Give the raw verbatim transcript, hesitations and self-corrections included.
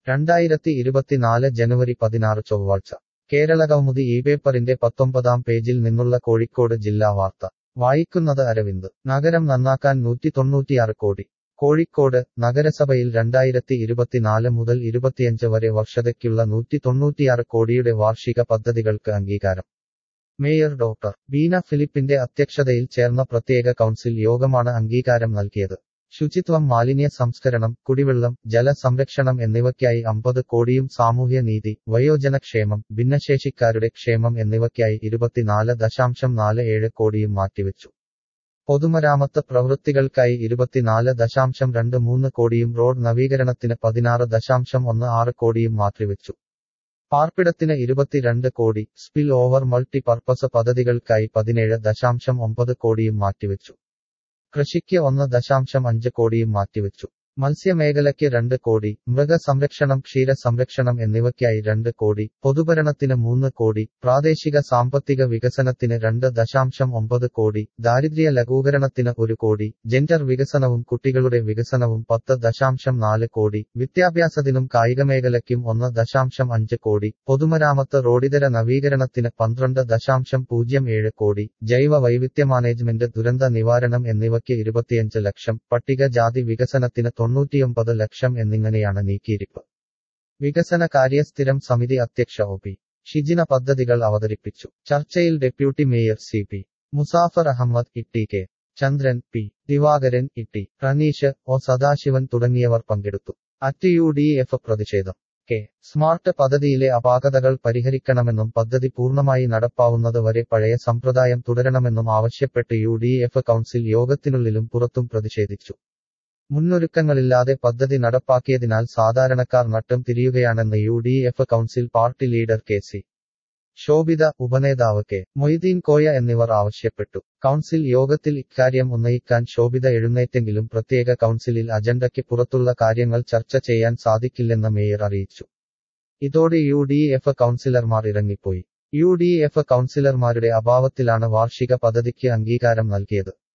രണ്ടായിരത്തി ഇരുപത്തിനാല് ജനുവരി പതിനാറ് ചൊവ്വാഴ്ച കേരളകൗമുദി ഈ പേപ്പറിന്റെ പത്തൊമ്പതാം പേജിൽ നിന്നുള്ള കോഴിക്കോട് ജില്ലാ വാർത്ത വായിക്കുന്നത് അരവിന്ദ്. നഗരം നന്നാക്കാൻ നൂറ്റി തൊണ്ണൂറ്റിയാറ് കോടി. കോഴിക്കോട് നഗരസഭയിൽ രണ്ടായിരത്തി ഇരുപത്തിനാല് മുതൽ ഇരുപത്തിയഞ്ച് വരെ വർഷത്തേക്കുള്ള നൂറ്റി തൊണ്ണൂറ്റിയാറ് കോടിയുടെ വാർഷിക പദ്ധതികൾക്ക് അംഗീകാരം. മേയർ ഡോക്ടർ ബീന ഫിലിപ്പിന്റെ അധ്യക്ഷതയിൽ ചേർന്ന പ്രത്യേക കൗൺസിൽ യോഗമാണ് അംഗീകാരം നൽകിയത്. ശുചിത്വം, മാലിന്യ സംസ്കരണം, കുടിവെള്ളം, ജല സംരക്ഷണം എന്നിവയ്ക്കായി അമ്പത് കോടിയും സാമൂഹ്യനീതി, വയോജനക്ഷേമം, ഭിന്നശേഷിക്കാരുടെ ക്ഷേമം എന്നിവയ്ക്കായി ഇരുപത്തിനാല് ദശാംശം നാല് ഏഴ് കോടിയും മാറ്റിവെച്ചു. പൊതുമരാമത്ത് പ്രവൃത്തികൾക്കായി ഇരുപത്തിനാല് ദശാംശം രണ്ട് മൂന്ന് കോടിയും റോഡ് നവീകരണത്തിന് പതിനാറ് ദശാംശം ഒന്ന് ആറ് കോടിയും മാറ്റിവെച്ചു. പാർപ്പിടത്തിന് ഇരുപത്തിരണ്ട് crore, spill over multi purpose പദ്ധതികൾക്കായി പതിനേഴ് ദശാംശം ഒമ്പത് കോടിയും മാറ്റിവെച്ചു. കൃഷിക്ക് ഒന്ന് ദശാംശം അഞ്ച് കോടിയും മാറ്റിവെച്ചു. മത്സ്യമേഖലയ്ക്ക് രണ്ട് കോടി, മൃഗസംരക്ഷണം, ക്ഷീര സംരക്ഷണം എന്നിവയ്ക്കായി രണ്ട് കോടി, പൊതുഭരണത്തിന് മൂന്ന് കോടി, പ്രാദേശിക സാമ്പത്തിക വികസനത്തിന് രണ്ട് ദശാംശം ഒമ്പത് കോടി, ദാരിദ്ര്യ ലഘൂകരണത്തിന് ഒരു കോടി, ജെൻഡർ വികസനവും കുട്ടികളുടെ വികസനവും പത്ത് ദശാംശം നാല് കോടി, വിദ്യാഭ്യാസത്തിനും കായികമേഖലയ്ക്കും ഒന്ന് ദശാംശം അഞ്ച് കോടി, പൊതുമരാമത്ത് റോഡിതര നവീകരണത്തിന് പന്ത്രണ്ട് ദശാംശം പൂജ്യം ഏഴ് കോടി, ജൈവ വൈവിധ്യ മാനേജ്മെന്റ്, ദുരന്ത നിവാരണം എന്നിവയ്ക്ക് ഇരുപത്തിയഞ്ച് ലക്ഷം, പട്ടികജാതി വികസനത്തിന് തൊണ്ണൂറ്റിയൊമ്പത് ലക്ഷം എന്നിങ്ങനെയാണ് നീക്കിയിരിപ്പ്. വികസനകാര്യ സ്ഥിരം സമിതി അധ്യക്ഷ ഒ പി ഷിജിന പദ്ധതികൾ അവതരിപ്പിച്ചു. ചർച്ചയിൽ deputy mayor C P Musafar Ahammed, E T K Chandran, P Divakaran, E T Ranish, O Sadasivan തുടങ്ങിയവർ പങ്കെടുത്തു. അറ്റ് യു ഡി എഫ് പ്രതിഷേധം. കെ സ്മാർട്ട് പദ്ധതിയിലെ അപാകതകൾ പരിഹരിക്കണമെന്നും പദ്ധതി പൂർണ്ണമായി നടപ്പാവുന്നത് വരെ പഴയ സമ്പ്രദായം തുടരണമെന്നും ആവശ്യപ്പെട്ട് യു ഡി എഫ് കൗൺസിൽ യോഗത്തിനുള്ളിലും പുറത്തും പ്രതിഷേധിച്ചു. മുന്നൊരുക്കങ്ങളില്ലാതെ പദ്ധതി നടപ്പാക്കിയതിനാൽ സാധാരണക്കാർ നട്ടം തിരിയുകയാണെന്ന് U D F council party leader K C Shobhitha, ഉപനേതാവ് കെ മൊയ്തീൻ കോയ എന്നിവർ ആവശ്യപ്പെട്ടു. കൗൺസിൽ യോഗത്തിൽ ഇക്കാര്യം ഉന്നയിക്കാൻ ശോഭിത എഴുന്നേറ്റെങ്കിലും പ്രത്യേക കൗൺസിലിൽ അജണ്ടയ്ക്ക് പുറത്തുള്ള കാര്യങ്ങൾ ചർച്ച ചെയ്യാൻ സാധിക്കില്ലെന്ന് മേയർ അറിയിച്ചു. ഇതോടെ യു ഡി എഫ് കൗൺസിലർമാർ ഇറങ്ങിപ്പോയി. യു ഡി എഫ് കൗൺസിലർമാരുടെ അഭാവത്തിലാണ് വാർഷിക പദ്ധതിക്ക് അംഗീകാരം നൽകിയത്.